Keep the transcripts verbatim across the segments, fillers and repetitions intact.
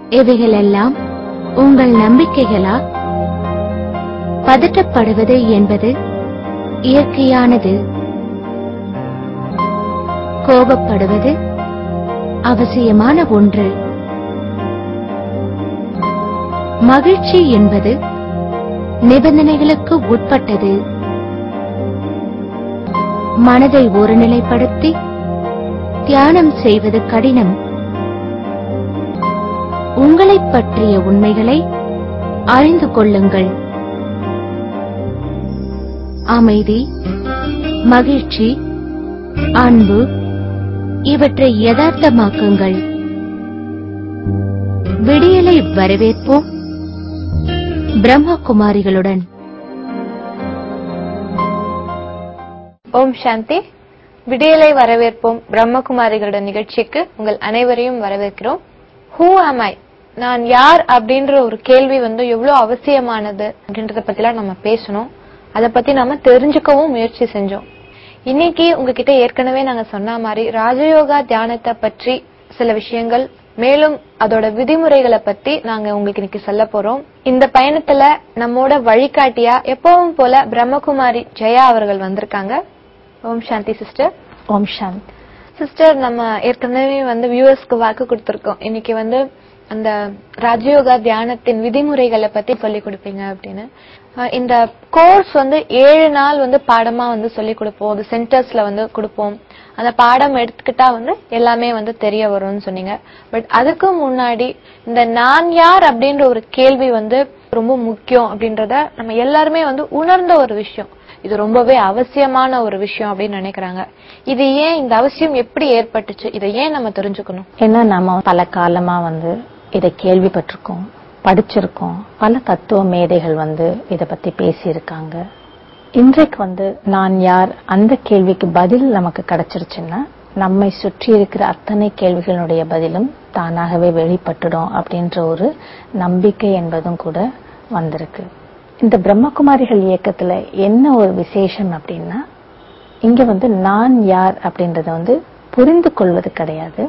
இவைகளெல்லாம் உங்கள் நம்பிக்கைகளா? பதட்டப்படுவது என்பது இயற்கையானது. கோபப்படுவது அவசியமான ஒன்று. மகிழ்ச்சி என்பது நிபந்தனைகளுக்கு உட்பட்டது. மனதை ஒருநிலைப்படுத்தி தியானம் செய்வது கடினம். உங்களைப் பற்றிய உண்மைகளை அறிந்து கொள்ளுங்கள். அமைதி, மகிழ்ச்சி, அன்பு இவற்றை யதார்த்தமாக்குங்கள். விடியலை வரவேற்போம் பிரம்மகுமாரிகளுடன். ஓம் சாந்தி. விடியலை வரவேற்போம் பிரம்மகுமாரிகளுடன் நிகழ்ச்சிக்கு உங்கள் அனைவரையும் வரவேற்கிறோம். ஹூ ஆம் ஐ, நான் யார் அப்படின்ற ஒரு கேள்வி வந்து எவ்வளவு அவசியமானது அப்படின்றத பத்திலாம் நம்ம பேசணும். அதை பத்தி நாம தெரிஞ்சுக்கவும் முயற்சி செஞ்சோம். இன்னைக்கு உங்ககிட்ட ஏற்கனவே நாங்க சொன்ன மாதிரி ராஜயோகா தியானத்தை பற்றி சில விஷயங்கள், மேலும் அதோட விதிமுறைகளை பத்தி நாங்க உங்களுக்கு இன்னைக்கு சொல்ல போறோம். இந்த பயணத்துல நம்மோட வழிகாட்டியா எப்பவும் போல பிரம்மகுமாரி ஜெயா அவர்கள் வந்திருக்காங்க. ஓம் சாந்தி சிஸ்டர். ஓம் சாந்தி சிஸ்டர். நம்ம ஏற்கனவே வந்து வியூவர்ஸ்க்கு வாக்கு கொடுத்திருக்கோம், இன்னைக்கு வந்து அந்த ராஜயோகா தியானத்தின் விதிமுறைகளை பத்தி சொல்லி கொடுப்பீங்க அப்படின்னு. இந்த கோர்ஸ் வந்து ஏழு நாள் வந்து பாடமா வந்து சொல்லி கொடுப்போம். அது சென்டர்ஸ்ல வந்து கொடுப்போம். அந்த பாடம் எடுத்துக்கிட்டா வந்து எல்லாமே வந்து தெரிய வரும்னு சொன்னீங்க. பட் அதுக்கு முன்னாடி இந்த நான் யார் அப்படின்ற ஒரு கேள்வி வந்து ரொம்ப முக்கியம் அப்படின்றத நம்ம எல்லாருமே வந்து உணர்ந்த ஒரு விஷயம். இது ரொம்பவே அவசியமான ஒரு விஷயம் அப்படின்னு நினைக்கிறாங்க. இது ஏன், இந்த அவசியம் எப்படி ஏற்பட்டுச்சு, இதை ஏன் நம்ம தெரிஞ்சுக்கணும்? ஏன்னா நம்ம பல காலமா வந்து இதை கேள்விப்பட்டிருக்கோம், படிச்சிருக்கோம். பல தத்துவ மேதைகள் வந்து இத பத்தி பேசியிருக்காங்க. இன்றைக்கு வந்து நான் யார் அந்த கேள்விக்கு பதில் நமக்கு கிடைச்சிருச்சுன்னா நம்மை சுற்றி இருக்கிற அத்தனை கேள்விகளுடைய பதிலும் தானாகவே வெளிப்பட்டுடும் அப்படின்ற ஒரு நம்பிக்கை என்பதும் கூட வந்திருக்கு. இந்த பிரம்மகுமாரிகள் இயக்கத்துல என்ன ஒரு விசேஷம் அப்படின்னா, இங்க வந்து நான் யார் அப்படின்றத வந்து புரிந்து கொள்வது கிடையாது.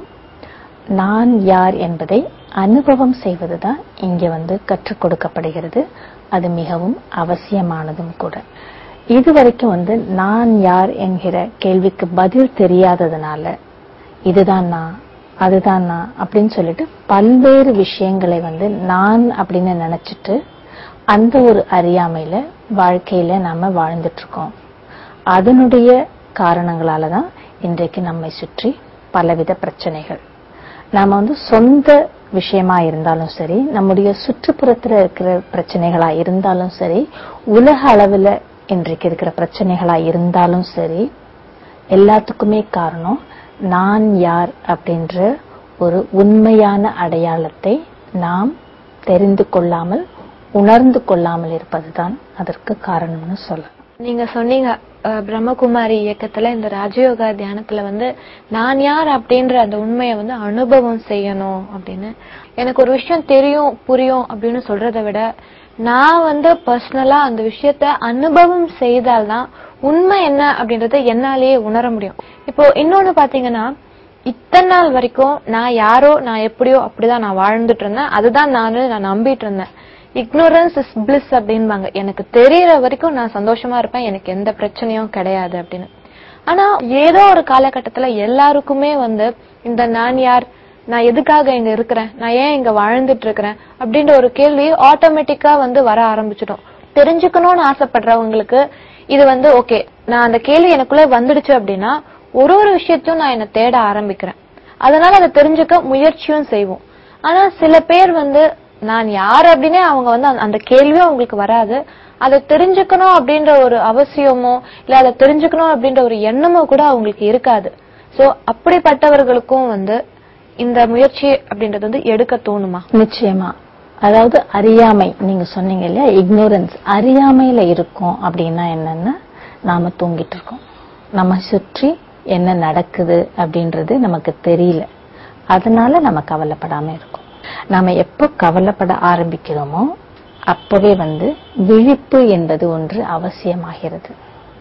நான் யார் என்பதை அனுபவம் செய்வதுதான் இங்க வந்து கற்றுக் கொடுக்கப்படுகிறது. அது மிகவும் அவசியமானதும் கூட. இதுவரைக்கும் வந்து நான் யார் என்கிற கேள்விக்கு பதில் தெரியாததுனால இதுதான் நான், அதுதான் நான் அப்படின்னு சொல்லிட்டு பல்வேறு விஷயங்களை வந்து நான் அப்படின்னு நினைச்சிட்டு அந்த ஒரு அறியாமையில வாழ்க்கையில நாம வாழ்ந்துட்டு இருக்கோம். அதனுடைய காரணங்களாலதான் இன்றைக்கு நம்மை சுற்றி பலவித பிரச்சனைகள். நாம வந்து சொந்த விஷயமா இருந்தாலும் சரி, நம்முடைய சுற்றுப்புறத்துல இருக்கிற பிரச்சனைகளா இருந்தாலும் சரி, உலக அளவுல இன்றைக்கு இருக்கிற பிரச்சனைகளா இருந்தாலும் சரி, எல்லாத்துக்குமே காரணம் நான் யார் அப்படின்ற ஒரு உண்மையான அடையாளத்தை நாம் தெரிந்து கொள்ளாமல், உணர்ந்து கொள்ளாமல் இருப்பதுதான் அதற்கு காரணம்னு சொல்லலாம். நீங்க சொன்னீங்க பிரம்மகுமாரி இயக்கத்துல இந்த ராஜயோகா தியானத்துல வந்து நான் யார் அப்படின்ற அந்த உண்மையை வந்து அனுபவம் செய்யணும் அப்படின்னு. எனக்கு ஒரு விஷயம் தெரியும், புரியும் அப்படின்னு சொல்றதை விட நான் வந்து பர்சனலா அந்த விஷயத்த அனுபவம் செய்தால்தான் உண்மை என்ன அப்படின்றத என்னாலேயே உணர முடியும். இப்போ இன்னொன்னு பாத்தீங்கன்னா, இத்தனை நாள் வரைக்கும் நான் யாரோ, நான் எப்படியோ அப்படிதான் நான் வாழ்ந்துட்டு இருந்தேன். அதுதான் நானு நான் நம்பிட்டு இருந்தேன். இக்னோரன்ஸ் இஸ் பிளிஸ் அப்படின்பாங்க. எனக்கு தெரியற வரைக்கும் நான் சந்தோஷமா இருப்பேன், எனக்கு எந்த பிரச்சனையும் கிடையாது அப்படின்னு. ஆனா ஏதோ ஒரு காலகட்டத்துல எல்லாருக்குமே வந்து இந்த நான் யார், நான் எதுக்காக இங்க இருக்கிறேன், நான் ஏன் இங்க வாழ்ந்துட்டு இருக்கிறேன் அப்படின்ற ஒரு கேள்வி ஆட்டோமேட்டிக்கா வந்து வர ஆரம்பிச்சிடும். தெரிஞ்சுக்கணும்னு ஆசைப்படுறவங்களுக்கு இது வந்து ஓகே, நான் அந்த கேள்வி எனக்குள்ள வந்துடுச்சு அப்படின்னா ஒரு ஒரு விஷயத்தையும் நான் என்ன தேட ஆரம்பிக்கிறேன். அதனால அதை தெரிஞ்சுக்க முயற்சியும் செய்வோம். ஆனா சில பேர் வந்து நான் யார் அப்படின்னே அவங்க வந்து அந்த கேள்வியும் அவங்களுக்கு வராது. அதை தெரிஞ்சுக்கணும் அப்படின்ற ஒரு அவசியமோ இல்ல அதை தெரிஞ்சுக்கணும் அப்படின்ற ஒரு எண்ணமோ கூட அவங்களுக்கு இருக்காது. சோ அப்படிப்பட்டவர்களுக்கும் வந்து இந்த முயற்சி அப்படின்றது வந்து எடுக்க தோணுமா? நிச்சயமா. அதாவது அறியாமை, நீங்க சொன்னீங்க இல்லையா, இக்னோரன்ஸ், அறியாமையில இருக்கும் அப்படின்னா என்னன்னா, நாம தூங்கிட்டு இருக்கோம். நம்ம சுற்றி என்ன நடக்குது அப்படின்றது நமக்கு தெரியல. அதனால நம்ம கவலைப்படாம இருக்கோம். நாம எப்ப கவலைப்பட ஆரம்பிக்கிறோமோ அப்பவே வந்து விழிப்பு என்பது ஒன்று அவசியமாகிறது.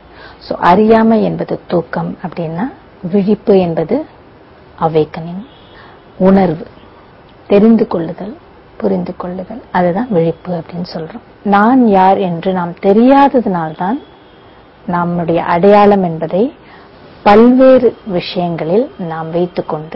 சோ அறியாமை என்பது தூக்கம் அப்படின்னா, விழிப்பு என்பது அவேக்கனிங், உணர்வு, தெரிந்து கொள்ளுதல், புரிந்து கொள்ளுதல். அதுதான் விழிப்பு அப்படின்னு சொல்றோம். நான் யார் என்று நாம் தெரியாததினால்தான் நம்முடைய அடையாளம் என்பதை பல்வேறு விஷயங்களில் நாம் வைத்துக்கொண்டு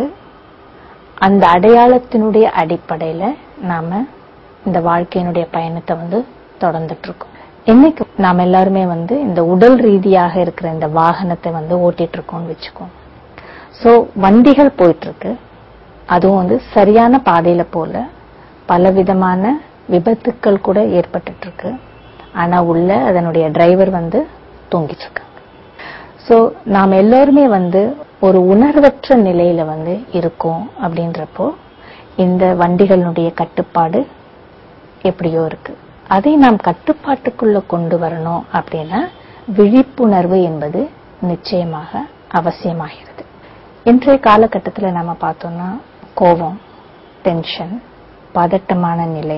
அந்த அடையாளத்தினுடைய அடிப்படையில நாம இந்த வாழ்க்கையினுடைய பயணத்தை வந்து தொடர்ந்துட்டு இருக்கோம். இன்னைக்கு நாம் எல்லாருமே வந்து இந்த உடல் ரீதியாக இருக்கிற இந்த வாகனத்தை வந்து ஓட்டிட்டு இருக்கோம்னு வச்சுக்கோம். சோ வண்டிகள் போயிட்டு இருக்கு, அதுவும் வந்து சரியான பாதையில போல பலவிதமான விபத்துக்கள் கூட ஏற்பட்டு இருக்கு. ஆனா உள்ள அதனுடைய டிரைவர் வந்து தூங்கிட்டு இருக்காங்க. சோ நாம் எல்லாருமே வந்து ஒரு உணர்வற்ற நிலையில வந்து இருக்கோம். அப்படின்றப்போ இந்த வண்டிகளுடைய கட்டுப்பாடு எப்படியோ இருக்கு. அதை நாம் கட்டுப்பாட்டுக்குள்ள கொண்டு வரணும் அப்படின்னா விழிப்புணர்வு என்பது நிச்சயமாக அவசியமாகிறது. இன்றைய காலகட்டத்தில் நாம பார்த்தோம்னா கோபம், டென்ஷன், பதட்டமான நிலை,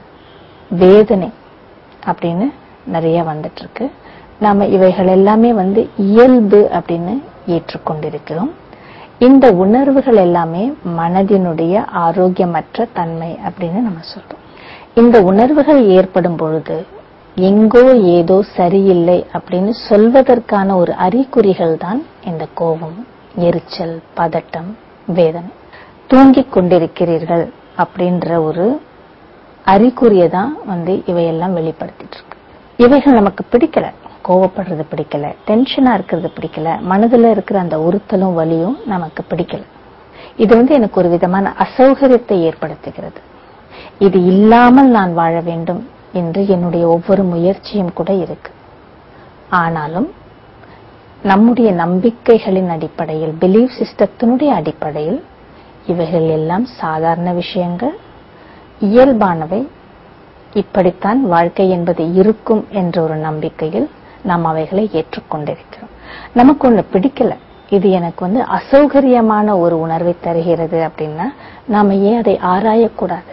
வேதனை அப்படின்னு நிறைய வந்துட்டு இருக்கு. நாம இவைகள் எல்லாமே வந்து இயல்பு அப்படின்னு ஏற்றுக்கொண்டிருக்கிறோம். இந்த உணர்வுகள் எல்லாமே மனதினுடைய ஆரோக்கியமற்ற தன்மை அப்படின்னு நம்ம சொல்றோம். இந்த உணர்வுகள் ஏற்படும் பொழுது எங்கோ ஏதோ சரியில்லை அப்படின்னு சொல்வதற்கான ஒரு அறிகுறிகள் தான் இந்த கோபம், எரிச்சல், பதட்டம், வேதனை. தூங்கிக் கொண்டிருக்கிறீர்கள் அப்படின்ற ஒரு அறிகுறியை தான் வந்து இவையெல்லாம் வெளிப்படுத்திட்டு இருக்கு. இவைகள் நமக்கு பிடிக்கல, கோவப்படுறது பிடிக்கல, டென்ஷனா இருக்கிறது பிடிக்கல, மனதுல இருக்கிற அந்த உறுத்தலும் வலியும் நமக்கு பிடிக்கல. இது வந்து எனக்கு ஒரு விதமான அசௌகரியத்தை ஏற்படுத்துகிறது. இது இல்லாமல் நான் வாழ வேண்டும் என்று என்னுடைய ஒவ்வொரு முயற்சியும் கூட இருக்கு. ஆனாலும் நம்முடைய நம்பிக்கைகளின் அடிப்படையில், பிலீஃப் சிஸ்டத்தினுடைய அடிப்படையில் இவைகள் எல்லாம் சாதாரண விஷயங்கள், இயல்பானவை, இப்படித்தான் வாழ்க்கை என்பது இருக்கும் என்ற ஒரு நம்பிக்கையில் நாம் அவைகளை ஏற்றுக்கொண்டிருக்கிறோம். நமக்கு ஒண்ணு பிடிக்கல, இது எனக்கு வந்து அசௌகரியமான ஒரு உணர்வை தருகிறது அப்படின்னா நாம ஏன் அதை ஆராயக்கூடாது?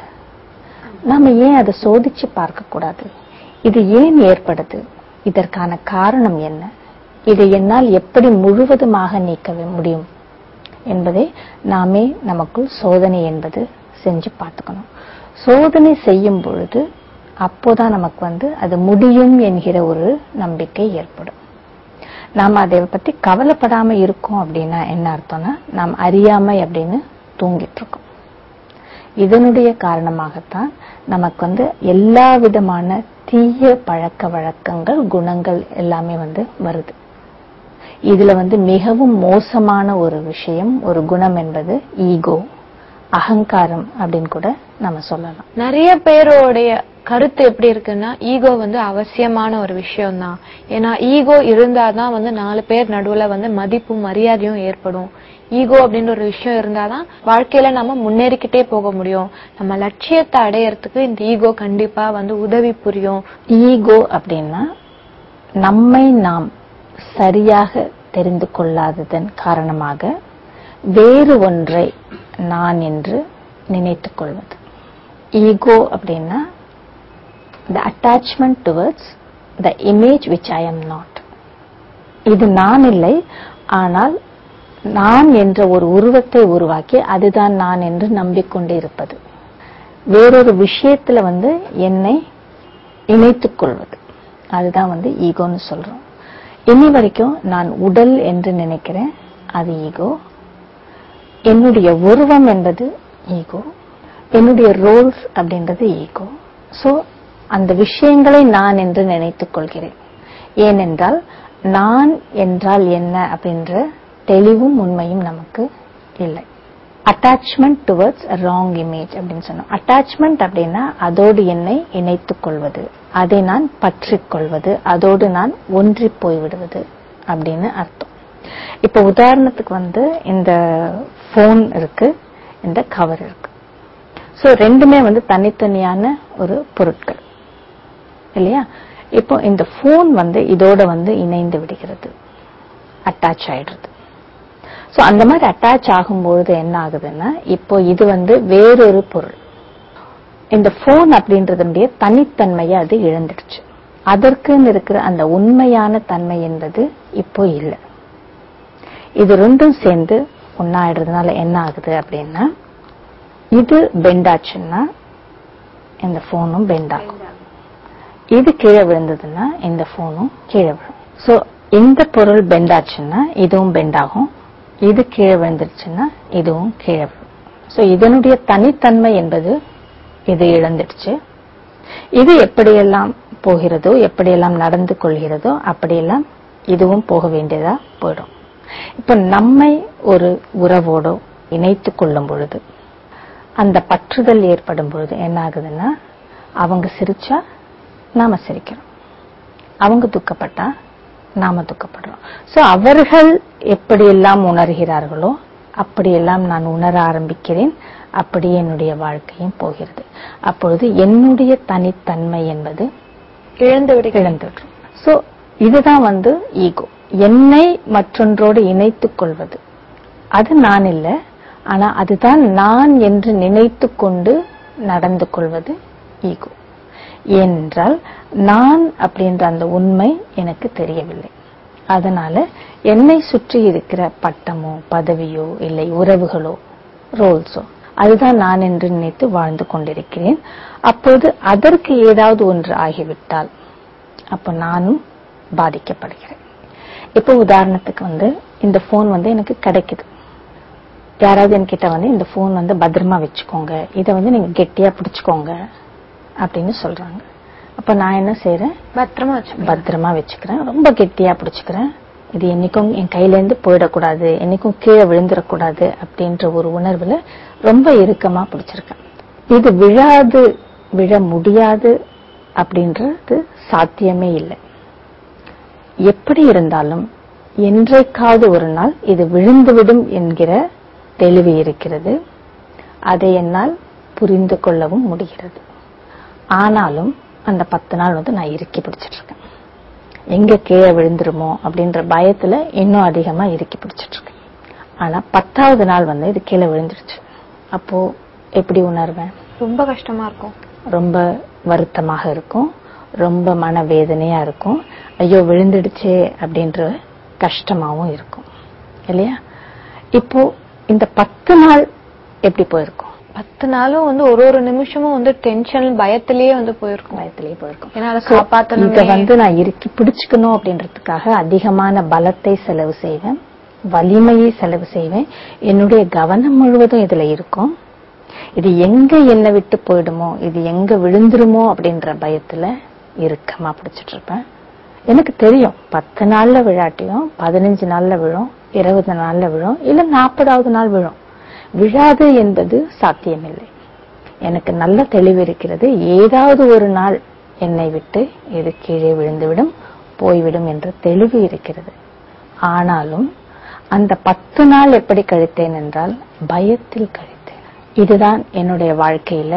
நாம ஏன் அதை சோதிச்சு பார்க்க கூடாது? இது ஏன் ஏற்படுது? இதற்கான காரணம் என்ன? இதை என்னால் எப்படி முழுவதுமாக நீக்க முடியும் என்பதை நாமே நமக்குள் சோதனை என்பது செஞ்சு பார்த்துக்கணும். சோதனை செய்யும் பொழுது அப்போதான் நமக்கு வந்து அது முடியும் என்கிற ஒரு நம்பிக்கை ஏற்படும். நாம் அதை பத்தி கவலைப்படாம இருக்கோம் அப்படின்னா என்ன அர்த்தம்னா நாம் அறியாமை அப்படின்னு தூங்கிட்டு இருக்கோம். இதனுடைய காரணமாகத்தான் நமக்கு வந்து எல்லா விதமான தீய பழக்க வழக்கங்கள், குணங்கள் எல்லாமே வந்து வருது. இதுல வந்து மிகவும் மோசமான ஒரு விஷயம், ஒரு குணம் என்பது ஈகோ, அகங்காரம் அப்படின்னு கூட நம்ம சொல்லலாம். நிறைய பேருடைய கருத்து எப்படி இருக்குன்னா, ஈகோ வந்து அவசியமான ஒரு விஷயம் தான். ஏன்னா ஈகோ இருந்தாதான் வந்து நாலு பேர் நடுவுல வந்து மதிப்பும் மரியாதையும் ஏற்படும். ஈகோ அப்படின்ற ஒரு விஷயம் இருந்தாதான் வாழ்க்கையில நம்ம முன்னேறிக்கிட்டே போக முடியும். நம்ம லட்சியத்தை அடையறதுக்கு இந்த ஈகோ கண்டிப்பா வந்து உதவி புரியும். ஈகோ அப்படின்னா நம்மை நாம் சரியாக தெரிந்து கொள்ளாததன் காரணமாக வேறு ஒன்றை நான் என்று நினைத்துக் கொள்வது. ஈகோ அப்படின்னா the attachment towards the image which I am not. இது நான் இல்லை, ஆனால் நான் என்ற ஒரு உருவத்தை உருவாக்கி அதுதான் நான் என்று நம்பிக்கொண்டு இருப்பது. வேறொரு விஷயத்துல வந்து என்னை இணைத்துக் கொள்வது, அதுதான் வந்து ஈகோன்னு சொல்றோம். இனி வரைக்கும் நான் உடல் என்று நினைக்கிறேன், அது ஈகோ. என்னுடைய உருவம் என்பது ஈகோ, என்னுடைய ரோல்ஸ் அப்படின்றது ஈகோ. சோ அந்த விஷயங்களை நான் என்று நினைத்துக் கொள்கிறேன். ஏனென்றால் நான் என்றால் என்ன அப்படின்ற தெளிவும் உண்மையும் நமக்கு இல்லை. அட்டாச்மெண்ட் டுவர்ட்ஸ் ராங் இமேஜ் அப்படின்னு சொன்னோம். அட்டாச்மெண்ட் அப்படின்னா அதோடு என்னை இணைத்துக் கொள்வது, அதை நான் பற்றிக் கொள்வது, அதோடு நான் ஒன்றி போய்விடுவது அப்படின்னு அர்த்தம். இப்ப உதாரணத்துக்கு வந்து இந்த போன் இருக்கு, இந்த கவர் இருக்கு. சோ ரெண்டுமே வந்து தனித்தனியான ஒரு பொருட்கள் இல்லையா? இப்போ இந்த போன் வந்து இதோட வந்து இணைந்து விடுகிறது, அட்டாச் ஆயிடுறது. சோ அந்த மாதிரி அட்டாச் ஆகும்பொழுது என்ன ஆகுதுன்னா, இப்போ இது வந்து வேறொரு பொருள். இந்த போன் அப்படின்றதுடைய தனித்தன்மையை அது இழந்துடுச்சு. அதற்குன்னு இருக்கிற அந்த உண்மையான தன்மை என்பது இப்போ இல்லை. இது ரெண்டும் சேர்ந்து ஒன்னாயிடுறதுனால என்ன ஆகுது அப்படின்னா, இது பெண்ட் ஆச்சுன்னா இந்த போனும் பெண்ட் ஆகும். இது கீழே விழுந்ததுன்னா இந்த போனும் கீழே விழும். சோ இந்த பொருள் பெண்ட் ஆச்சுன்னா இதுவும் பெண்ட் ஆகும். இது கீழே விழுந்துருச்சுன்னா இதுவும் கீழே விழும். சோ இதனுடைய தனித்தன்மை என்பது இது இழந்துடுச்சு. இது எப்படியெல்லாம் போகிறதோ, எப்படியெல்லாம் நடந்து கொள்கிறதோ அப்படியெல்லாம் இதுவும் போக வேண்டியதா போயிடும். இப்ப நம்மை ஒரு உறவோடு இணைத்துக் கொள்ளும் பொழுது, அந்த பற்றுதல் ஏற்படும் பொழுது என்ன ஆகுதுன்னா, அவங்க சிரிச்சா நாம சிரிக்கிறோம், அவங்க துக்கப்பட்டா நாம துக்கப்படுறோம். சோ அவர்கள் எப்படியெல்லாம் உணர்கிறார்களோ அப்படியெல்லாம் நான் உணர ஆரம்பிக்கிறேன். அப்படியே என்னுடைய வாழ்க்கையும் போகிறது. அப்பொழுது என்னுடைய தனித்தன்மை என்பது இழந்து இழந்துடும். சோ இதுதான் வந்து ஈகோ. என்னை மற்றொன்றோடு இணைத்துக் கொள்வது. அது நான் இல்ல, ஆனா அதுதான் நான் என்று நினைத்து கொண்டு நடந்து கொள்வது ஈகோ. ஏனென்றால் நான் அப்படின்ற அந்த உண்மை எனக்கு தெரியவில்லை. அதனால என்னை சுற்றி இருக்கிற பட்டமோ பதவியோ இல்லை உறவுகளோ ரோல்ஸோ அதுதான் நான் என்று நினைத்து வாழ்ந்து கொண்டிருக்கிறேன். அப்போது அதற்கு ஏதாவது ஒன்று ஆகிவிட்டால் அப்ப நானும் பாதிக்கப்படுகிறேன். இப்போ உதாரணத்துக்கு வந்து இந்த போன் வந்து எனக்கு கிடைக்குது. யாராவது என்கிட்ட வந்து இந்த போன் வந்து பத்திரமா வச்சுக்கோங்க, இதை வந்து நீங்க கெட்டியா பிடிச்சுக்கோங்க அப்படின்னு சொல்றாங்க. அப்ப நான் என்ன செய்யறேன்? பத்திரமா பத்திரமா வச்சுக்கிறேன், ரொம்ப கெட்டியா பிடிச்சுக்கிறேன். இது என்னைக்கும் என் கையில இருந்து போயிடக்கூடாது, என்னைக்கும் கீழே விழுந்துடக்கூடாது அப்படின்ற ஒரு உணர்வுல ரொம்ப இறுக்கமா பிடிச்சிருக்கேன். இது விழாது, விழ முடியாது அப்படின்றது சாத்தியமே இல்லை. எப்படி இருந்தாலும் என்றைக்காவது ஒரு நாள் இது விழுந்துவிடும் என்கிற தெளிவு இருக்கிறது. அதை என்னால் புரிந்து கொள்ளவும் முடிகிறது. ஆனாலும் அந்த பத்து நாள் வந்து நான் இறுக்கி பிடிச்சிட்டு இருக்கேன். எங்க கீழே விழுந்துருமோ அப்படின்ற பயத்துல இன்னும் அதிகமா இறுக்கி பிடிச்சிட்டு இருக்கேன். ஆனா பத்தாவது நாள் வந்து இது கீழே விழுந்துருச்சு. அப்போ எப்படி உணர்வேன்? ரொம்ப கஷ்டமா இருக்கும், ரொம்ப வருத்தமாக இருக்கும், ரொம்ப மனவேதனையா இருக்கும். ஐயோ விழுந்துடுச்சே அப்படின்ற கஷ்டமாவும் இருக்கும் இல்லையா? இப்போ இந்த பத்து நாள் எப்படி போயிருக்கும்? பத்து நாளும் வந்து ஒரு ஒரு நிமிஷமும் வந்து டென்ஷன் பயத்திலேயே வந்து போயிருக்கும் பயத்திலேயே போயிருக்கும். ஏன்னா அதை காப்பாத்தணும். இதை வந்து நான் இறுக்கி பிடிச்சுக்கணும் அப்படின்றதுக்காக அதிகமான பலத்தை செலவு செய்வேன், வலிமையை செலவு செய்வேன். என்னுடைய கவனம் முழுவதும் இதுல இருக்கும். இது எங்க என்னை விட்டு போயிடுமோ, இது எங்க விழுந்துருமோ அப்படின்ற பயத்துல இறுக்கமா பிடிச்சிட்டு இருப்பேன். எனக்கு தெரியும் பத்து நாள்ல விழாட்டியும் பதினஞ்சு நாள்ல விழும், இருபது நாள்ல விழும், இல்ல நாற்பதாவது நாள் விழும். விழாது என்பது சாத்தியமில்லை. எனக்கு நல்ல தெளிவு இருக்கிறது. ஏதாவது ஒரு நாள் என்னை விட்டு இது கீழே விழுந்துவிடும், போய்விடும் என்ற தெளிவு இருக்கிறது. ஆனாலும் அந்த பத்து நாள் எப்படி கழித்தேன் என்றால் பயத்தில் கழித்தேன். இதுதான் என்னுடைய வாழ்க்கையில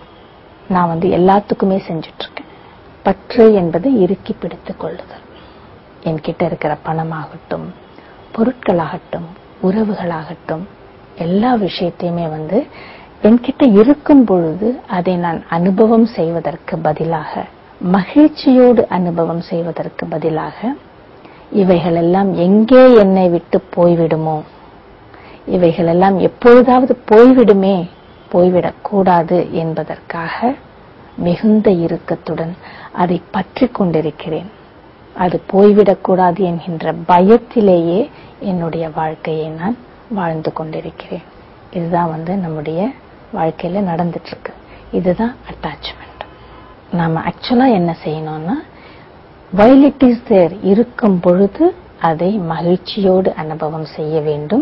நான் வந்து எல்லாத்துக்குமே செஞ்சுட்டு இருக்கேன். பற்று என்பது இறுக்கி பிடித்துக் கொள்ளுதல். என்கிட்ட இருக்கிற பணமாகட்டும், பொருட்களாகட்டும், உறவுகளாகட்டும், எல்லா விஷயத்தையுமே வந்து என்கிட்ட இருக்கும் பொழுது அதை நான் அனுபவம் செய்வதற்கு பதிலாக, மகிழ்ச்சியோடு அனுபவம் செய்வதற்கு பதிலாக, இவைகள் எல்லாம் எங்கே என்னை விட்டு போய்விடுமோ, இவைகள் எல்லாம் எப்பொழுதாவது போய்விடுமே, போய்விடக் கூடாது என்பதற்காக மிகுந்த இறுக்கத்துடன் அதை பற்றி கொண்டிருக்கிறேன். அது போய்விடக்கூடாது என்கின்ற பயத்திலேயே என்னுடைய வாழ்க்கையை நான் வாழ்ந்து கொண்டிருக்கிறேன். இதுதான் வந்து நம்முடைய வாழ்க்கையில நடந்துட்டு இருக்கு. இதுதான் அட்டாச்மெண்ட். நாம ஆக்சுவலா என்ன செய்யணும்னா, while it is there, இருக்கும் பொழுது அதை மகிழ்ச்சியோடு அனுபவம் செய்ய வேண்டும்.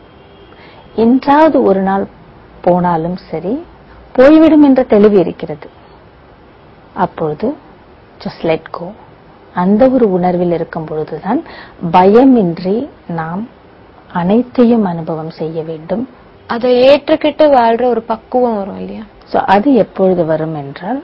என்றாவது ஒரு நாள் போனாலும் சரி, போய்விடும் என்ற தெளிவு இருக்கிறது. அப்பொழுது just let go. அந்த ஒரு உணர்வில் இருக்கும் பொழுதுதான் பயமின்றி நாம் அனைத்தையும் அனுபவம் செய்ய வேண்டும். அதை ஏற்றுக்கிட்டு வாழ்ற ஒரு பக்குவம் வரும் இல்லையா? சோ அது எப்பொழுது வரும் என்றால்,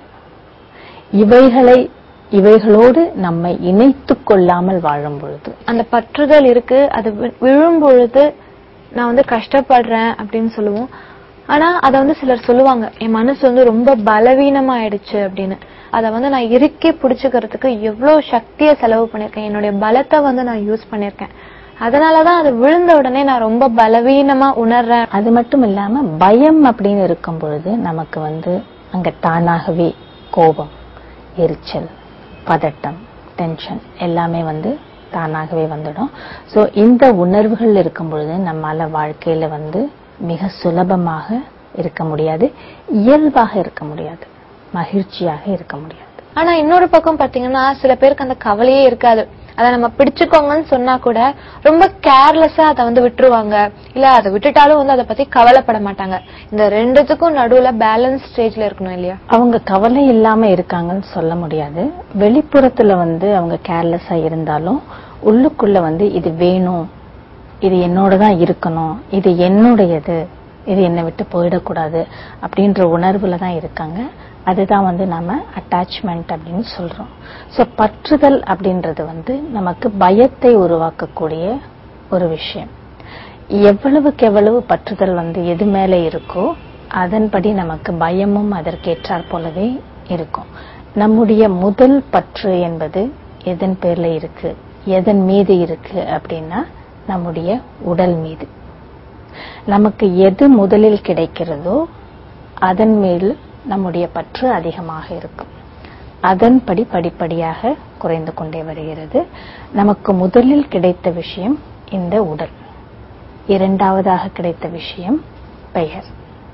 இவைகளை இவைகளோடு நம்மை இணைத்துக் கொள்ளாமல் வாழும் பொழுது. அந்த பற்றுதல் இருக்கு, அது விழும் பொழுது நான் வந்து கஷ்டப்படுறேன் அப்படின்னு சொல்லுவோம். ஆனா அத வந்து சிலர் சொல்லுவாங்க, என் மனசு வந்து ரொம்ப பலவீனமாயிடுச்சு அப்படின்னு. அத வந்து நான் இறுக்கி பிடிச்சுக்கிறதுக்கு எவ்வளவு சக்தியை செலவு பண்ணிருக்கேன், என்னுடைய பலத்தை வந்து நான் யூஸ் பண்ணிருக்கேன். அதனாலதான் அது விழுந்த உடனே நான் ரொம்ப பலவீனமா உணர்றேன். அது மட்டும் இல்லாம பயம் அப்படின்னு இருக்கும் பொழுது நமக்கு வந்து அங்க தானாகவே கோபம், எரிச்சல், பதட்டம், டென்ஷன் எல்லாமே வந்து தானாகவே வந்துடும். சோ இந்த உணர்வுகள் இருக்கும் பொழுது நம்மால வாழ்க்கையில வந்து மிக சுலபமாக இருக்க முடியாது, இயல்பாக இருக்க முடியாது, மகிழ்ச்சியாக இருக்க முடியாது. ஆனா இன்னொரு பக்கம் பாத்தீங்கன்னா சில பேருக்கு அந்த கவலையே இருக்காது. அத நம்ம பிடிச்சுக்கோங்கன்னு சொன்னா கூட ரொம்ப கேர்லெஸ்ஸா அதை வந்து விட்டுருவாங்க, இல்ல அதை விட்டுட்டாலும் வந்து அதை பத்தி கவலைப்பட மாட்டாங்க. இந்த ரெண்டுத்துக்கும் நடுவுல பேலன்ஸ் ஸ்டேஜ்ல இருக்கணும் இல்லையா? அவங்க கவலை இல்லாம இருக்காங்கன்னு சொல்ல முடியாது. வெளிப்புறத்துல வந்து அவங்க கேர்லெஸ்ஸா இருந்தாலும் உள்ளுக்குள்ள வந்து இது வேணும், இது என்னோடதான் இருக்கணும், இது என்னுடையது, இது என்னை விட்டு போயிடக்கூடாது அப்படின்ற உணர்வுல தான் இருக்காங்க. அதுதான் வந்து நம்ம அட்டாச்மெண்ட் அப்படின்னு சொல்றோம். சோ பற்றுதல் அப்படின்றது வந்து நமக்கு பயத்தை உருவாக்கக்கூடிய ஒரு விஷயம். எவ்வளவுக்கு எவ்வளவு பற்றுதல் வந்து எது மேல இருக்கோ அதன்படி நமக்கு பயமும் அதற்கேற்றாற் போலவே இருக்கும். நம்முடைய முதல் பற்று என்பது எதன் பேர்ல இருக்கு, எதன் மீது இருக்கு அப்படின்னா நம்முடைய உடல் மீது. நமக்கு எது முதலில் கிடைக்கிறதோ அதன் மேல் நம்முடைய பற்று அதிகமாக இருக்கும். அதன்படி படிப்படியாக குறைந்து கொண்டே வருகிறது. நமக்கு முதலில் கிடைத்த விஷயம் இந்த உடல், இரண்டாவதாக கிடைத்த விஷயம் பெயர்,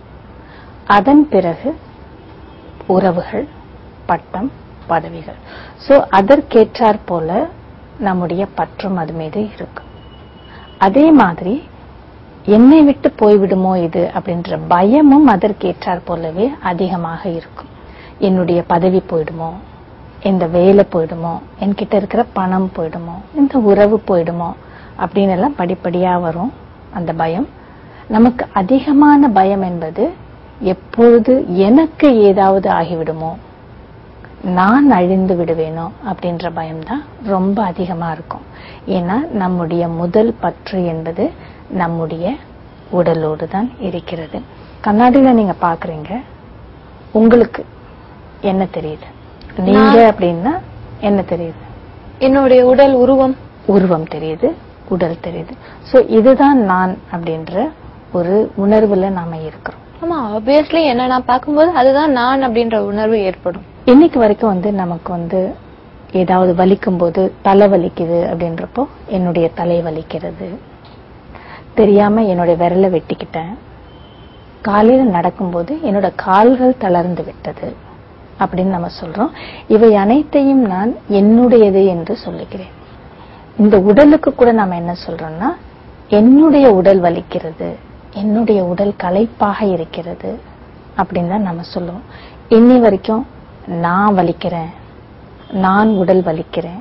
அதன் பிறகு உறவுகள், பட்டம், பதவிகள். சோ அதற்கேற்றாற் போல நம்முடைய பற்றும் அது மீது இருக்கும். அதே மாதிரி என்னை விட்டு போய்விடுமோ இது அப்படின்ற பயமும் அதற்கேற்றாற் போலவே அதிகமாக இருக்கும். என்னுடைய பதவி போயிடுமோ, இந்த வேலை போயிடுமோ, என்கிட்ட இருக்கிற பணம் போயிடுமோ, இந்த உறவு போயிடுமோ அப்படின்னு எல்லாம் படிப்படியா வரும் அந்த பயம். நமக்கு அதிகமான பயம் என்பது எப்பொழுது எனக்கு ஏதாவது ஆகிவிடுமோ, நான் அழிந்து விடுவேனோ அப்படின்ற பயம்தான் ரொம்ப அதிகமா இருக்கும். ஏன்னா நம்முடைய முதல் பற்று என்பது நம்முடைய உடலோடு தான் இருக்கிறது. கண்ணாடியில நீங்க பாக்குறீங்க, உங்களுக்கு என்ன தெரியுது? நீங்க அப்படின்னா என்ன தெரியுது? என்னுடைய உடல் உருவம் உருவம் தெரியுது, உடல் தெரியுது. சோ இதுதான் நான் அப்படின்ற ஒரு உணர்வுல நாம இருக்கிறோம். ஆமா, ஆப்வியஸ்லி என்ன நான் பார்க்கும்போது அதுதான் நான் அப்படின்ற உணர்வு ஏற்படும். இன்னைக்கு வரைக்கும் வந்து நமக்கு வந்து ஏதாவது வலிக்கும் போது தலை வலிக்குது அப்படின்றப்போ என்னுடைய தலை வலிக்கிறது, தெரியாம என்னுடைய விரலை வெட்டிக்கிட்டேன், காலையில நடக்கும்போது என்னோட கால்கள் தளர்ந்து விட்டது அப்படின்னு நம்ம சொல்றோம். இவை அனைத்தையும் நான் என்னுடையது என்று சொல்லுகிறேன். இந்த உடலுக்கு கூட நாம என்ன சொல்றோம்னா என்னுடைய உடல் வலிக்கிறது, என்னுடைய உடல் களைப்பாக இருக்கிறது அப்படின்னு தான் நம்ம சொல்லுவோம். இன்னி வரைக்கும் நான் வலிக்கிறேன், நான் உடல் வலிக்கிறேன்,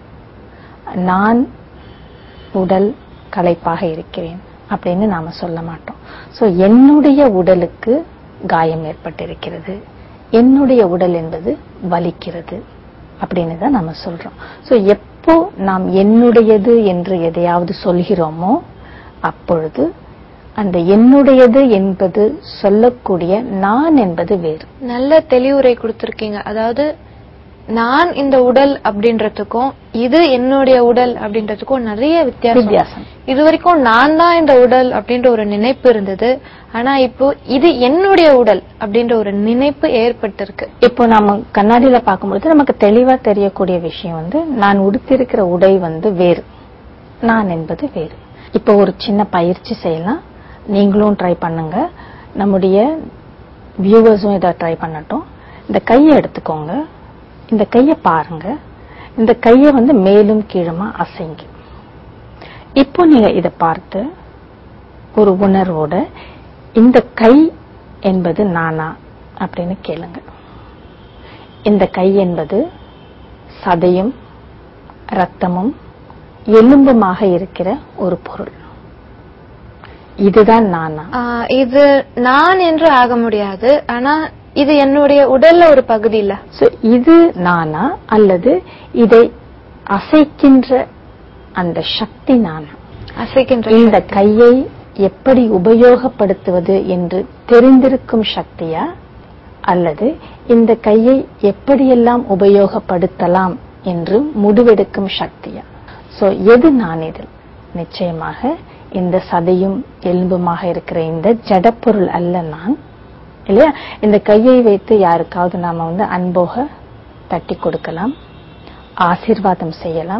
நான் உடல் களைப்பாக இருக்கிறேன் அப்படின்னு நாம சொல்ல மாட்டோம். சோ என்னுடைய உடலுக்கு காயம் ஏற்பட்டிருக்கிறது, என்னுடைய உடல் என்பது வலிக்கிறது அப்படின்னு தான் நம்ம சொல்றோம். சோ எப்போ நாம் என்னுடையது என்று எதையாவது சொல்கிறோமோ அப்பொழுது அந்த என்னுடையது என்பது சொல்லக்கூடிய நான் என்பது வேறு. நல்ல தெளிவுரை கொடுத்திருக்கீங்க. அதாவது நான் இந்த உடல் அப்படின்றதுக்கும் இது என்னுடைய உடல் அப்படின்றதுக்கும் நிறைய வித்தியாசம். இது வரைக்கும் நான் தான் இந்த உடல் அப்படின்ற ஒரு நினைப்பு இருந்தது, ஆனா இப்போ இது என்னுடைய உடல் அப்படின்ற ஒரு நினைப்பு ஏற்பட்டிருக்கு. இப்போ நாம கண்ணாடியில பார்க்கும்போது நமக்கு தெளிவா தெரியக்கூடிய விஷயம் வந்து நான் உடுத்திருக்கிற உடை வந்து வேறு, நான் என்பது வேறு. இப்போ ஒரு சின்ன பயிற்சி செய்யலாம், நீங்களும் ட்ரை பண்ணுங்க, நம்முடைய வியூவர்ஸும் இதை ட்ரை பண்ணட்டும். இந்த கையை எடுத்துக்கோங்க, இந்த கையை பாருங்க, இந்த கையை வந்து மேலும் கீழுமா அசைங்க. இப்போ நீங்க இதை பார்த்து ஒரு உணர்வோட இந்த கை என்பது நானா அப்படின்னு கேளுங்க. இந்த கை என்பது சதையும் ரத்தமும் எலும்புமாக இருக்கிற ஒரு பொருள், இதுதான் நானா? இது நான் என்று ஆக முடியாது, ஆனா இது என்னுடைய உடல்ல ஒரு பகுதி இல்ல. இது நானா அல்லது இதை அசைக்கின்ற அந்த சக்தி நானா? அசைக்கின்ற இந்த கையை எப்படி உபயோகப்படுத்துவது என்று தெரிந்திருக்கும் சக்தியா அல்லது இந்த கையை எப்படியெல்லாம் உபயோகப்படுத்தலாம் என்று முடிவெடுக்கும் சக்தியா? சோ எது நான்? இதில் நிச்சயமாக இந்த சதையும் எலும்புமாக இருக்கிற இந்த ஜடப்பொருள் அல்ல நான், இல்லையா? இந்த கையை வைத்து யாருக்காவது நாம வந்து அன்போக தட்டி கொடுக்கலாம், ஆசீர்வாதம் செய்யலாம்.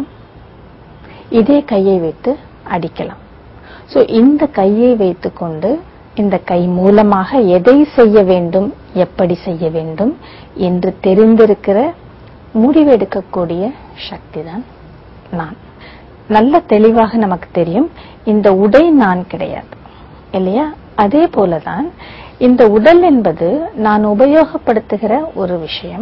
இதே கையை வைத்து அடிக்கலாம். சோ இந்த கையை வைத்துக்கொண்டு இந்த கை மூலமாக எதை செய்ய வேண்டும், எப்படி செய்ய வேண்டும் என்று தெரிந்திருக்கிற முடிவெடுக்கக்கூடிய சக்தி தான் நான். நல்ல தெளிவாக நமக்கு தெரியும், இந்த உடை நான் கிடையாது இல்லையா? அதே போலதான் இந்த உடல் என்பது நான் உபயோகப்படுத்துகிற ஒரு விஷயம்.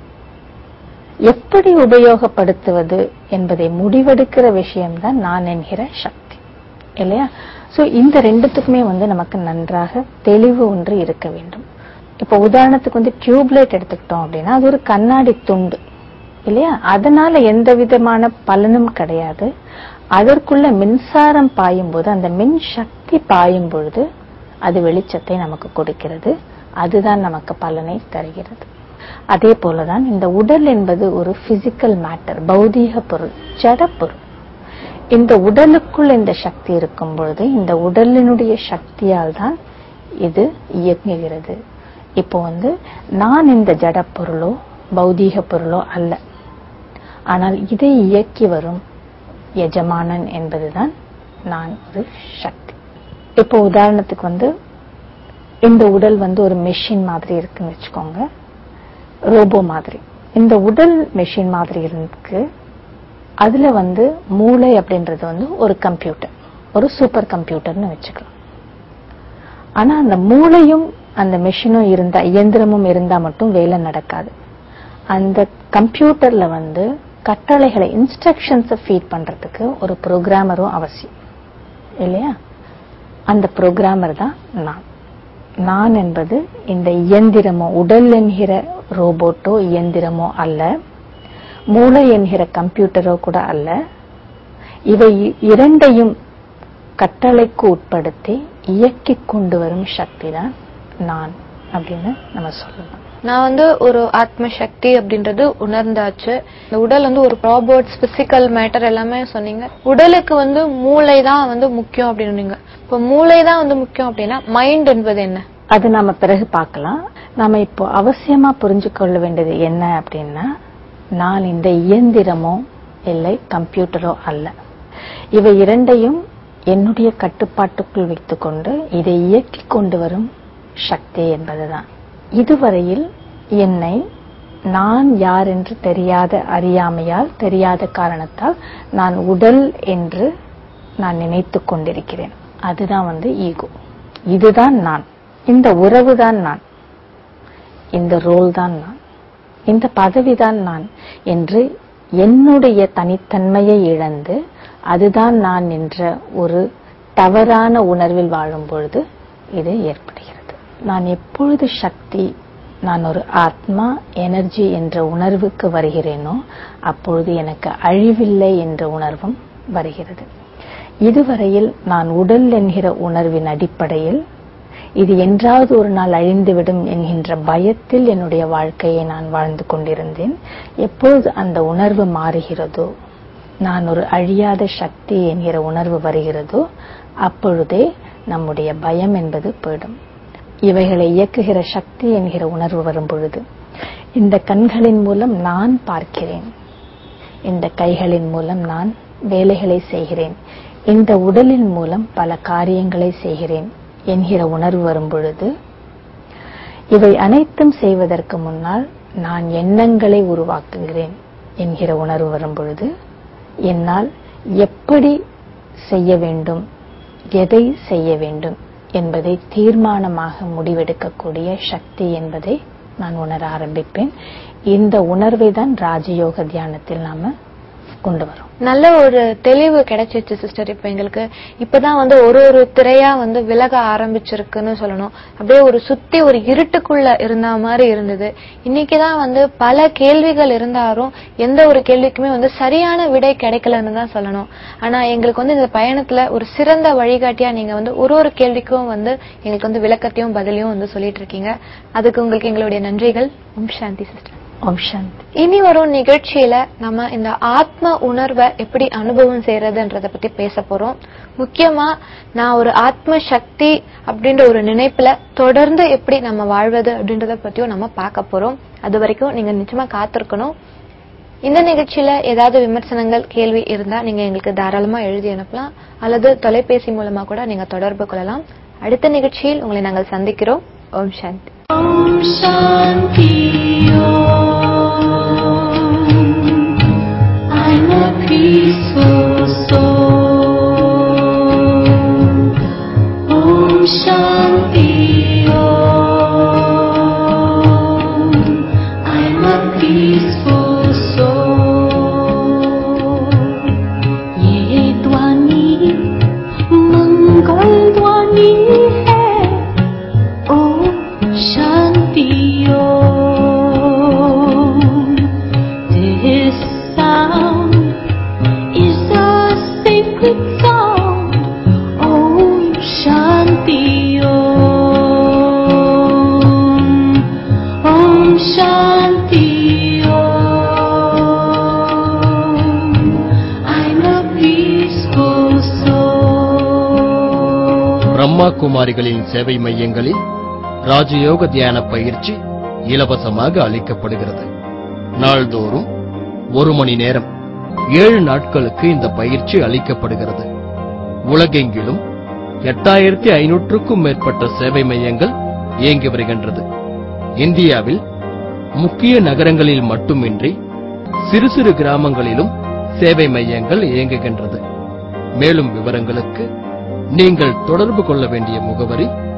எப்படி உபயோகப்படுத்துவது என்பதை முடிவெடுக்கிற விஷயம்தான் நான் என்கிற சக்தி இல்லையா? சோ இந்த ரெண்டுத்துக்குமே வந்து நமக்கு நன்றாக தெளிவு ஒன்று இருக்க வேண்டும். இப்ப உதாரணத்துக்கு வந்து டியூப்லைட் எடுத்துக்கிட்டோம் அப்படின்னா அது ஒரு கண்ணாடி துண்டு இல்லையா? அதனால எந்த விதமான பலனும் கிடையாது. அதற்குள்ள மின்சாரம் பாயும் போது, அந்த மின் சக்தி பாயும் பொழுது அது வெளிச்சத்தை நமக்கு கொடுக்கிறது. அதுதான் நமக்கு பலனை தருகிறது. அதே போலதான் இந்த உடல் என்பது ஒரு பிசிக்கல் மேட்டர், பௌதீக பொருள், ஜட பொருள். இந்த உடலுக்குள் இந்த சக்தி இருக்கும் பொழுது இந்த உடலினுடைய சக்தியால் தான் இது இயங்குகிறது. இப்போ வந்து நான் இந்த ஜட பொருளோ பௌதீக பொருளோ அல்ல, ஆனால் இதை இயக்கி வரும் எஜமானன் என்பதுதான் நான் ஒரு சக்தி. இப்போ உதாரணத்துக்கு வந்து இந்த உடல் வந்து ஒரு மெஷின் மாதிரி இருக்குன்னு வச்சுக்கோங்க, ரோபோ மாதிரி. இந்த உடல் மெஷின் மாதிரி இருக்கு. அதுல வந்து மூளை அப்படின்றது வந்து ஒரு கம்ப்யூட்டர், ஒரு சூப்பர் கம்ப்யூட்டர்னு வச்சுக்கலாம். ஆனா அந்த மூளையும் அந்த மெஷினும் இருந்தா, இயந்திரமும் இருந்தா மட்டும் வேலை நடக்காது. அந்த கம்ப்யூட்டர்ல வந்து கட்டளைகளை, இன்ஸ்ட்ரக்ஷன்ஸை ஃபீட் பண்றதுக்கு ஒரு புரோகிராமரும் அவசியம் இல்லையா? அந்த புரோகிராமர் தான் நான். நான் என்பது இந்த இயந்திரமோ, உடல் என்கிற ரோபோட்டோ இயந்திரமோ அல்ல, மூளை என்கிற கம்ப்யூட்டரோ கூட அல்ல. இவை இரண்டையும் கட்டளைக்கு உட்படுத்தி இயக்கி கொண்டு வரும் சக்தி தான் நான் அப்படின்னு நம்ம சொல்லலாம். நான் வந்து ஒரு ஆத்ம சக்தி அப்படின்றது உணர்ந்தாச்சு. இந்த உடல் வந்து ஒரு ரோபோட்ஸ், பிசிக்கல் மேட்டர் எல்லாமே சொன்னீங்க. உடலுக்கு வந்து மூளை தான் வந்து முக்கியம் அப்படின்னு. இப்ப மூளை தான் வந்து முக்கியம் அப்படின்னா மைண்ட் என்பது என்ன? அது நாம பிறகு பார்க்கலாம். நாம இப்போ அவசியமா புரிஞ்சு கொள்ள வேண்டியது என்ன அப்படின்னா, நான் இந்த இயந்திரமோ இல்லை கம்ப்யூட்டரோ அல்ல. இவை இரண்டையும் என்னுடைய கட்டுப்பாட்டுக்குள் வைத்துக்கொண்டு இதை இயக்கி கொண்டு வரும் சக்தி என்பதுதான். இதுவரையில் என்னை நான் யார் என்று தெரியாத அறியாமையால், தெரியாத காரணத்தால் நான் உடல் என்று நான் நினைத்துக் கொண்டிருக்கிறேன். அதுதான் வந்து ஈகோ. இதுதான் நான், இந்த உறவுதான் நான், இந்த ரோல் தான் நான், இந்த பதவிதான் நான் என்று என்னுடைய தனித்தன்மையை இழந்து அதுதான் நான் என்ற ஒரு தவறான உணர்வில் வாழும் பொழுது இது ஏற்படுகிறது. நான் எப்பொழுது சக்தி, நான் ஒரு ஆத்மா, எனர்ஜி என்ற உணர்வுக்கு வருகிறேனோ அப்பொழுது எனக்கு அழிவில்லை என்ற உணர்வும் வருகிறது. இதுவரையில் நான் உடல் என்கிற உணர்வின் அடிப்படையில் இது என்றாவது ஒரு நாள் அழிந்துவிடும் என்கின்ற பயத்தில் என்னுடைய வாழ்க்கையை நான் வாழ்ந்து கொண்டிருந்தேன். எப்பொழுது அந்த உணர்வு மாறுகிறதோ, நான் ஒரு அழியாத சக்தி என்கிற உணர்வு வருகிறதோ அப்பொழுதே நம்முடைய பயம் என்பது போய்டும். இவைகளை இயக்குகிற சக்தி என்கிற உணர்வு வரும் பொழுது இந்த கண்களின் மூலம் நான் பார்க்கிறேன், இந்த கைகளின் மூலம் நான் வேலைகளை செய்கிறேன், இந்த உடலின் மூலம் பல காரியங்களை செய்கிறேன் என்கிற உணர்வு வரும் பொழுது, இவை அனைத்தும் செய்வதற்கு முன்னால் நான் எண்ணங்களை உருவாக்குகிறேன் என்கிற உணர்வு வரும் பொழுது, என்னால் எப்படி செய்ய வேண்டும், எதை செய்ய வேண்டும் என்பதை தீர்மானமாக முடிவெடுக்கக்கூடிய சக்தி என்பதை நான் உணர ஆரம்பிப்பேன். இந்த உணர்வை தான் ராஜயோக தியானத்தில் நாம கொண்டு வரோம். நல்ல ஒரு தெளிவு கிடைச்சிச்சு சிஸ்டர். இப்ப எங்களுக்கு இப்பதான் வந்து ஒரு ஒரு திரையா வந்து விலக ஆரம்பிச்சிருக்குன்னு சொல்லணும். அப்படியே ஒரு சுத்தி ஒரு இருட்டுக்குள்ள இருந்த மாதிரி இருந்தது. இன்னைக்குதான் வந்து பல கேள்விகள் இருந்தாலும் எந்த ஒரு கேள்விக்குமே வந்து சரியான விடை கிடைக்கலன்னு தான் சொல்லணும். ஆனா எங்களுக்கு வந்து இந்த பயணத்துல ஒரு சிறந்த வழிகாட்டியா நீங்க வந்து ஒரு ஒரு கேள்விக்கும் வந்து எங்களுக்கு வந்து விளக்கத்தையும் பதிலையும் வந்து சொல்லிட்டு இருக்கீங்க. அதுக்கு உங்களுக்கு எங்களுடைய நன்றிகள். ஓம் சாந்தி சிஸ்டர். ஓம் சாந்தி. இனி வரும் நிகழ்ச்சியில நம்ம இந்த ஆத்ம உணர்வை எப்படி அனுபவம் செய்யறதுன்றத பத்தி பேச போறோம். முக்கியமா நான் ஒரு ஆத்ம சக்தி அப்படின்ற ஒரு நினைப்புல தொடர்ந்து எப்படி நம்ம வாழ்வது அப்படின்றத பத்தியும் நம்ம பார்க்க போறோம். அது வரைக்கும் நீங்க நிச்சயமா காத்திருக்கணும். இந்த நிகழ்ச்சியில ஏதாவது விமர்சனங்கள், கேள்வி இருந்தா நீங்க எங்களுக்கு தாராளமா எழுதி அனுப்பலாம், அல்லது தொலைபேசி மூலமா கூட நீங்க தொடர்பு கொள்ளலாம். அடுத்த நிகழ்ச்சியில் உங்களை நாங்கள் சந்திக்கிறோம். ஓம் சாந்தி. ஓம் சாந்தி. I'm a peaceful soul. Om Shanti Om. I'm a peaceful soul. ये ध्वनि मंगल ध्वनि है. Om Shanti Om. This sound is a sacred sound. Om Shanti Om. Om Shanti Om. I'm a peaceful soul. Brahma குமாரிகளின் சேவை மையங்களில் ராஜயோக தியான பயிற்சி இலவசமாக அளிக்கப்படுகிறது. நாள்தோறும் ஒரு மணி நேரம் ஏழு நாட்களுக்கு இந்த பயிற்சி அளிக்கப்படுகிறது. உலகெங்கிலும் எட்டாயிரத்தி ஐநூற்றுக்கும் மேற்பட்ட சேவை மையங்கள் இயங்கி வருகின்றது. இந்தியாவில் முக்கிய நகரங்களில் மட்டுமின்றி சிறு சிறு கிராமங்களிலும் சேவை மையங்கள் இயங்குகின்றது. மேலும் விவரங்களுக்கு நீங்கள் தொடர்பு கொள்ள வேண்டிய முகவரி